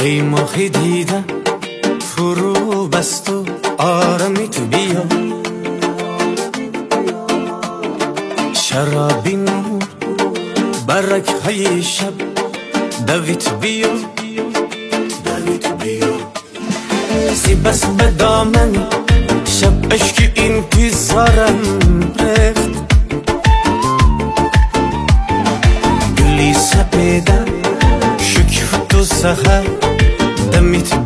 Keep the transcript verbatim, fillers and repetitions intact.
ای ماهی دیدم فرو بست و آرمی تو بیا، شرابی نور برک های شب دویت بیا، دویت بیا سی بس به دامن شب عشق انتظارم رفت، گلی سپیدم شکفت و سخر دمیت